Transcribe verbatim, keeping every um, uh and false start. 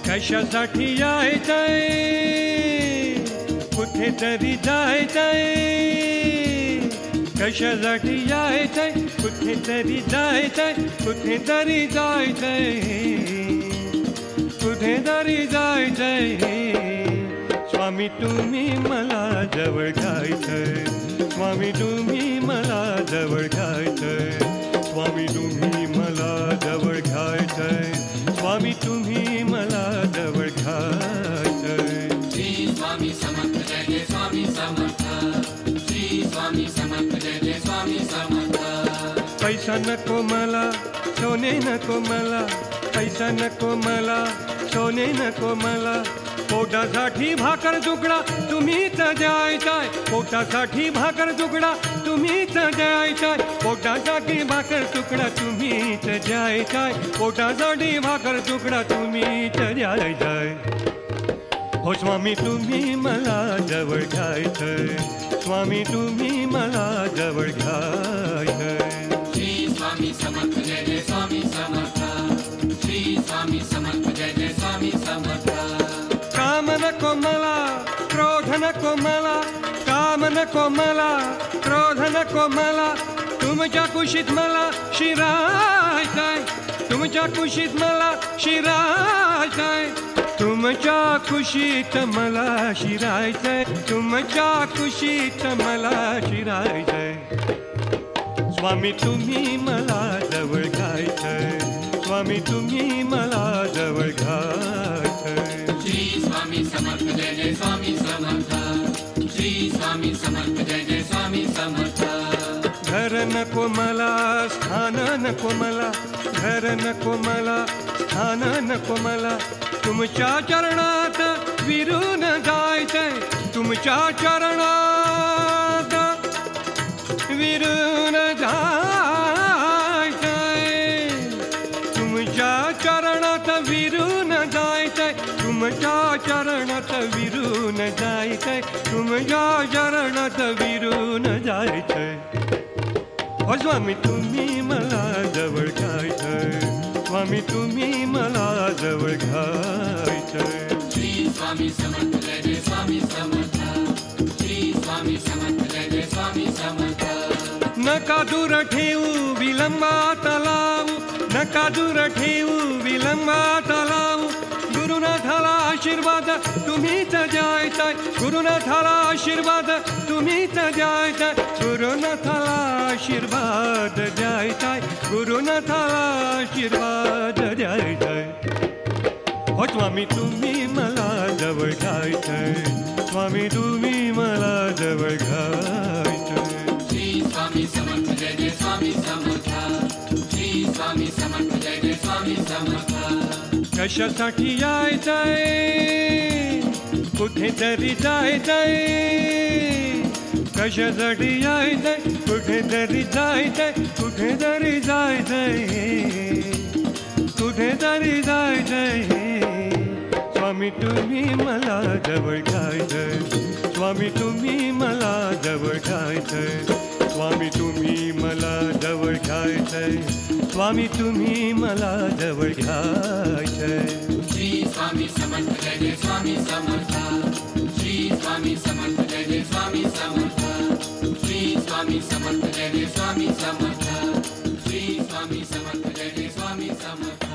कशासाठी यायचंय, कुठेतरी जायचंय. कशासाठी यायचंय, कुठेतरी जायचंय, कुठेतरी जायचंय, कुठेतरी जायचंय. स्वामी तुम्ही मला जवळ घ्यायचंय, स्वामी तुम्ही मला जवळ घ्यायचंय, स्वामी तुम्ही मला जवळ घ्यायचंय, स्वामी तुम्ही मला जवळ घ्यायचंय. श्री स्वामी समर्थ जय जय स्वामी समर्थ, श्री स्वामी समर्थ जय जय स्वामी समर्थ. पैसा नको मला, सोने नको मला, पैसा नको मला, सोने नको मला. पोटासाठी भाकर तुकडा तुम्हीच द्यायचाय, पोटासाठी भाकर तुकडा तुम्हीच द्यायचाय, पोटासाठी भाकर तुकडा तुम्हीच द्यायचाय, पोटासाठी भाकर तुकडा तुम्हीच द्यायचाय. हो स्वामी तुम्ही मला जवळ घ्यायचंय, स्वामी तुम्ही मला जवळ घ्यायचंय. श्री स्वामी समर्थ जय जय स्वामी समर्थ, श्री स्वामी समर्थ जय जय स्वामी समर्थ. काम नको मला, क्रोध नको मला, काम नको मला, क्रोध नको मला. तुमच्या कुशीत मला शिरायचंय, तुमच्या कुशीत मला शिरायचंय, तुमच्या कुशीत मला शिरायचंय, तुमच्या कुशीत मला शिरायचंय. स्वामी तुम्ही मला जवळ घ्यायचंय, स्वामी तुम्ही मला जवळ घ्यायचंय. श्री स्वामी समर्थ जय जय स्वामी समर्थ, श्री स्वामी समर्थ जय जय स्वामी समर्थ. घर नको मला, स्थान नको मला, घर नको मला, स्थान नको मला. तुमच्या चरणात विरून जायचंय, तुमच्या चरणात विरून जायचंय, तुमच्या चरणात विरून जायचंय, तुमच्या चरणात विरून जायचंय, तुमच्या चरणात विरून जायचंय. हो स्वामी तुम्ही मला जवळ घ्यायचंय, स्वामी तुम्ही मला जवळ घ्यायचंय. श्री स्वामी समर्थ जय जय स्वामी समर्थ, श्री स्वामी समर्थ जय जय स्वामी समर्थ. नका दूर ठेवू विलंबात लावू, नका दूर ठेवू विलंबात लावू. गुरुनाथाला आशीर्वाद तुम्हीच द्यायचाय, गुरुनाथाला आशीर्वाद तुम्हीच द्यायचाय, गुरुनाथाला आशीर्वाद द्यायचाय, गुरुनाथाला आशीर्वाद द्यायचाय. हो स्वामी तुम्ही मला जवळ घ्यायचंय, स्वामी तुम्ही मला जवळ घ्यायचंय. श्री स्वामी समर्थ जय जय स्वामी समर्थ, श्री स्वामी समर्थ जय जय स्वामी समर्थ. कशासाठी यायचंय, कुठेतरी जायचंय, कशासाठी यायचंय, कुठेतरी जायचंय, कुठेतरी जायचंय, कुठेतरी जायचंय. स्वामी तुम्ही मला जवळ घ्यायचंय, स्वामी तुम्ही मला जवळ घ्यायचंय, स्वामी तुम्ही मला जवळ घ्यायचंय, स्वामी तुम्ही मला जवळ घ्यायचंय. श्री स्वामी समर्थ जय जय स्वामी समर्थ, श्री स्वामी समर्थ जय जय स्वामी समर्थ, श्री स्वामी समर्थ जय जय स्वामी समर्थ, श्री स्वामी समर्थ जय जय स्वामी समर्थ.